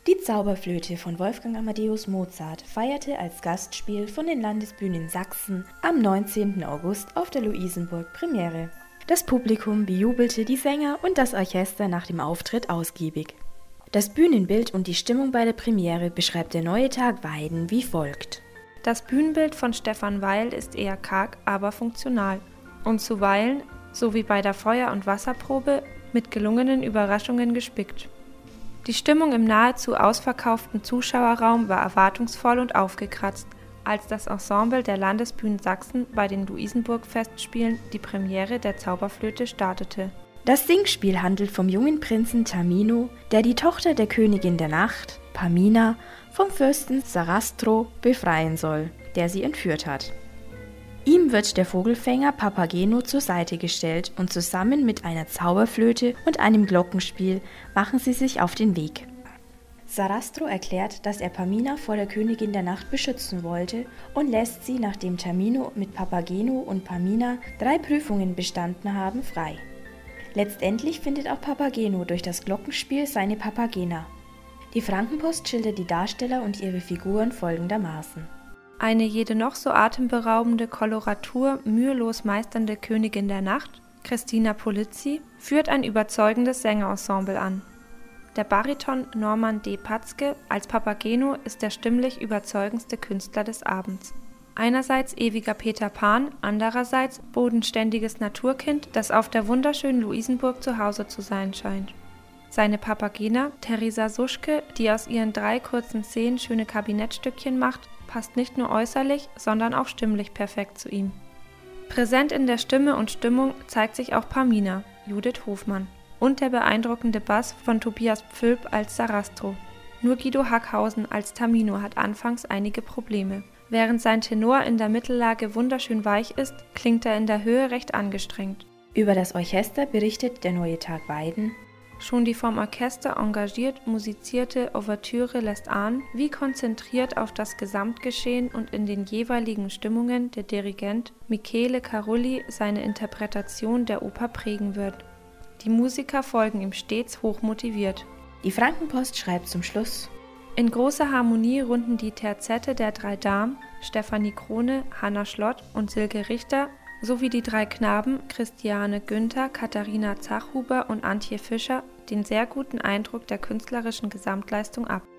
Die Zauberflöte von Wolfgang Amadeus Mozart feierte als Gastspiel von den Landesbühnen Sachsen am 19. August auf der Luisenburg Premiere. Das Publikum bejubelte die Sänger und das Orchester nach dem Auftritt ausgiebig. Das Bühnenbild und die Stimmung bei der Premiere beschreibt der Neue Tag Weiden wie folgt. Das Bühnenbild von Stefan Weil ist eher karg, aber funktional und zuweilen, so wie bei der Feuer- und Wasserprobe, mit gelungenen Überraschungen gespickt. Die Stimmung im nahezu ausverkauften Zuschauerraum war erwartungsvoll und aufgekratzt, als das Ensemble der Landesbühnen Sachsen bei den Luisenburg-Festspielen die Premiere der Zauberflöte startete. Das Singspiel handelt vom jungen Prinzen Tamino, der die Tochter der Königin der Nacht, Pamina, vom Fürsten Sarastro befreien soll, der sie entführt hat. Ihm wird der Vogelfänger Papageno zur Seite gestellt und zusammen mit einer Zauberflöte und einem Glockenspiel machen sie sich auf den Weg. Sarastro erklärt, dass er Pamina vor der Königin der Nacht beschützen wollte und lässt sie, nachdem Tamino mit Papageno und Pamina 3 Prüfungen bestanden haben, frei. Letztendlich findet auch Papageno durch das Glockenspiel seine Papagena. Die Frankenpost schildert die Darsteller und ihre Figuren folgendermaßen. Eine jede noch so atemberaubende Koloratur mühelos meisternde Königin der Nacht, Christina Polizzi, führt ein überzeugendes Sängerensemble an. Der Bariton Norman D. Patzke als Papageno ist der stimmlich überzeugendste Künstler des Abends. Einerseits ewiger Peter Pan, andererseits bodenständiges Naturkind, das auf der wunderschönen Luisenburg zu Hause zu sein scheint. Seine Papagena, Teresa Suschke, die aus ihren 3 kurzen Szenen schöne Kabinettstückchen macht, passt nicht nur äußerlich, sondern auch stimmlich perfekt zu ihm. Präsent in der Stimme und Stimmung zeigt sich auch Pamina, Judith Hofmann, und der beeindruckende Bass von Tobias Pfülp als Sarastro. Nur Guido Hackhausen als Tamino hat anfangs einige Probleme. Während sein Tenor in der Mittellage wunderschön weich ist, klingt er in der Höhe recht angestrengt. Über das Orchester berichtet der Neue Tag Weiden. Schon die vom Orchester engagiert musizierte Ouvertüre lässt ahnen, wie konzentriert auf das Gesamtgeschehen und in den jeweiligen Stimmungen der Dirigent Michele Carulli seine Interpretation der Oper prägen wird. Die Musiker folgen ihm stets hochmotiviert. Die Frankenpost schreibt zum Schluss: In großer Harmonie runden die Terzette der 3 Damen, Stefanie Krone, Hanna Schlott und Silke Richter, sowie die 3 Knaben, Christiane Günther, Katharina Zachhuber und Antje Fischer, den sehr guten Eindruck der künstlerischen Gesamtleistung ab.